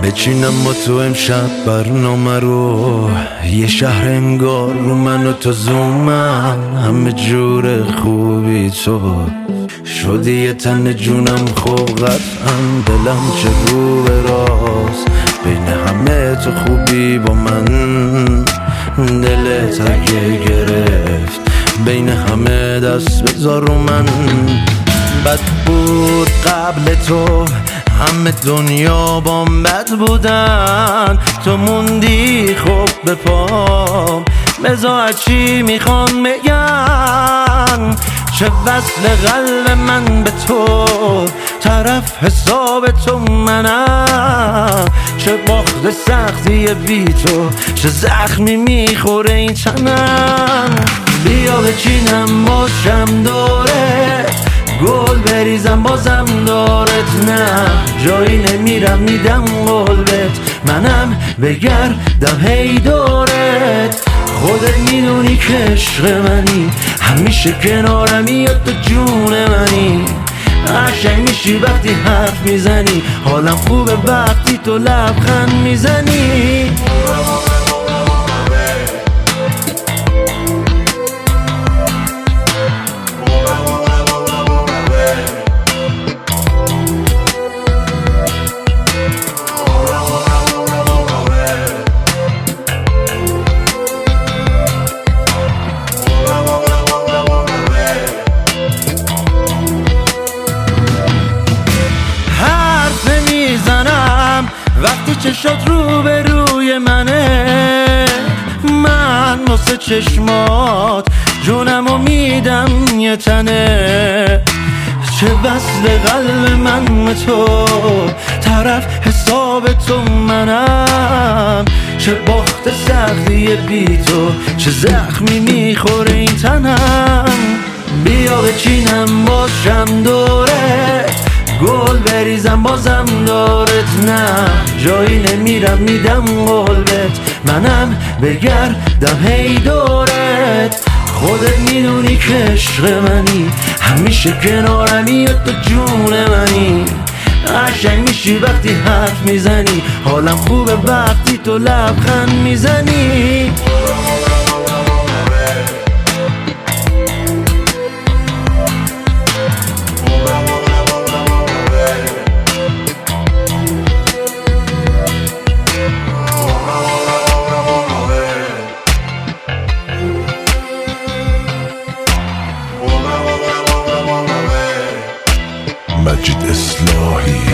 بچینم با تو امشب برنامه رو، یه شهر انگار رو من و تو زومن، همه جور خوبی تو شدی یه تن جونم، خوب قطعا دلم چه رو به راست، بین همه تو خوبی با من، دلت اگه گرفت بین همه دست بذار رو من. بد بود قبل تو همه دنیا بام بد بودن، تو موندی خوب به پام، بذار چی میخوان بگن، چه وصل قلب من به تو، طرف حساب تو منم، چه باخت سختی بی تو، چه زخمی میخوره این تنم. بیا بچینم باشم دوره، گل بریزم بازم دارت، نه جایی نمیرم میدم قلبت، منم بگردم هی دورت، خودت میدونی که عشق منی، همیشه کنارمی یا تو جون منی، قشنگ میشی وقتی حرف میزنی، حالم خوبه وقتی تو لبخند میزنی. وقتی چشات رو به روی منه، من واسه چشمات جونمو میدم یه تنه، چه وصل قلب من به تو، طرف حساب تو منم، چه باخت سختی بی تو، چه زخمی میخوره این تنم. بیا بچینم باشم دوره، گل بریزم بازم دارت، نه جایی نمیرم میدم قلبت، منم بگردم هی دورت، خودت میدونی که عشق منی، همیشه کنارمی یا تو جون منی، قشنگ میشی وقتی حرف میزنی، حالم خوبه وقتی تو لبخند میزنی. مجید اصلاحی